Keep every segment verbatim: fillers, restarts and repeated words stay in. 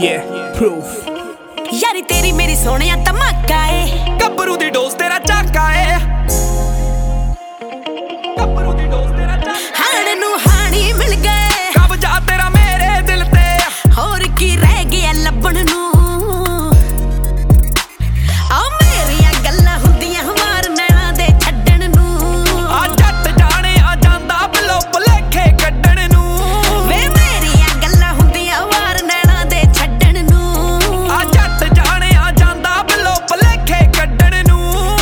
Yeah, proof. यारी तेरी मेरी सोहणिया धमाका ए गब्बरू दी डोज तेरा चाका ए गब्बरू दी डोज तेरा चाका हाण नू हाणी मिल गए कब्जा तेरा मेरे दिल ते होर की रह गया लभण नू आ मेरियां गल्लां हुंदियां मार नैना दे छड्डण नू आ जट जाने आ जांदा बिलो भुलेखे कड्डण नू वे मेरियां गल्लां हुंदियां मार नैना दे छड्डण नू आ जट जाने आ जांदा बिलो भुलेखे कड्डण नू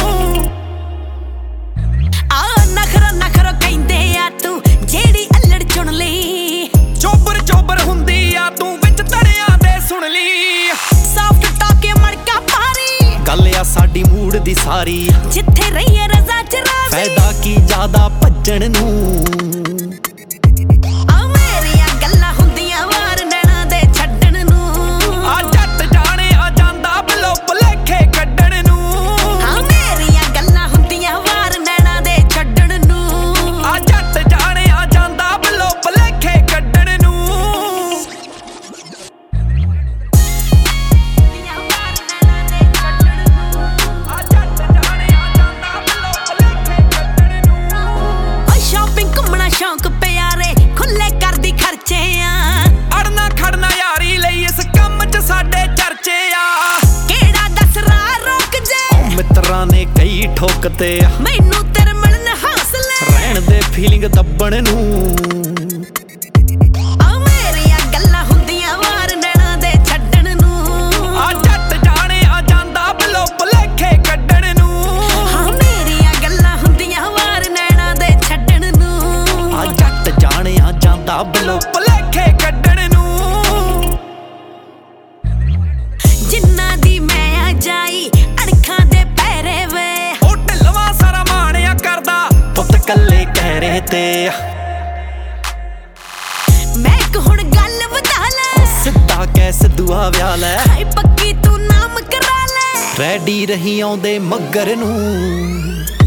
आ नखरा नखरा कहंदे आ तू जेड़ी अल्लड़ चुन लई चोबर चोबर हुंदी आ तू विच तड़ियां दे सुन ली सॉफ्ट टॉके मड़का पारी गल आ साडी मूड दी सारी जिथे रही रजा च राजी फायदा की ज्यादा भज्जण नू आ मेरियां गल्लां हुंदियां वार नैना दे छड्डण नू आ जट जाने आ जांदा बिलो भुलेखे कड्डण नू आ मेरियां गल्लां हुंदियां वार नैना दे छड्डण नू आ जट जाने आ जांदा बिलो भुलेखे कड्डण नू आ जट जाने आ जांदा बिलो भुलेखे कड्डण नू ओ शॉपिंग घुमना शौक प्यारे खुले करदी खर्चे आ अड़ना खड़ना यारी ਲਈ इस ਕੰਮ ਚ ਸਾਡੇ ਚਰਚੇ ਆ केड़ा दस राह रोक जे ਮਿੱਤਰਾਂ ਨੇ ਕਈ ਠੋਕਤੇ ਆ मैनू तेरे मिलन हौसले ਰਹਿਣ ਦੇ ਫੀਲਿੰਗ ਦੱਬਣ ਨੂੰ आ मेरियां गल्लां हुंदियां वार नैना दे छड्डण नू ਆ ਜੱਟ ਜਾਣੇ ਆ ਜਾਂਦਾ ਬਿਲੋ ਭੁਲੇਖੇ ਕੱਢਣ ਨੂੰ आ मेरियां गल्लां हुंदियां वार नैना दे छड्डण नू ਆ ਜੱਟ ਜਾਣੇ ਆ ਜਾਂਦਾ ਬਿਲੋ ਭੁਲੇਖੇ ਕੱਢਣ ਨੂੰ जिन्ना दी मैं आ जाई अणखां दे पैरे वे ਉਹ ਢਿਲਵਾ ਸਾਰਾ ਮਾਣਿਆ ਕਰਦਾ ਪੁੱਤ ਕੱਲੇ ਕਹਿ ਰਹੇ ਤੇ मैं एक हुण गल वधा ले ਸਿੱਧਾ ਕੈਸ ਦੁਆ ਵਿਆਹ ਲੈ हाय पक्की तू नाम करा ले ਰੈਡੀ ਰਹੀ ਆਉਂਦੇ ਮੱਗਰ ਨੂੰ